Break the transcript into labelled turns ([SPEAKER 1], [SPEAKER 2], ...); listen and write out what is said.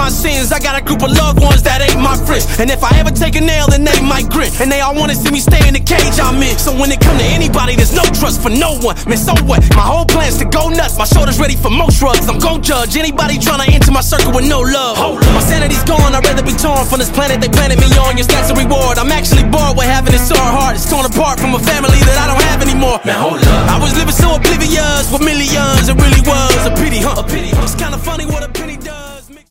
[SPEAKER 1] my sins. I got a group of loved ones that ain't my friends, and if I ever take a nail, then they might grin, and they all wanna see me stay in the cage I'm in. So when it come to anybody, there's no trust for no one. Man, so what? My whole plan's to go nuts. My shoulders ready for most drugs. I'm gon' judge anybody tryna enter my circle with no love. My sanity's gone, I'd rather be torn from this planet they planted me on. Your stats a reward. I'm actually bored with having it so hard. It's torn apart from a family that I don't have anymore. Man, hold up. I was living so oblivious with millions. It really was a pity, huh? A pity. It's kinda funny what a penny does.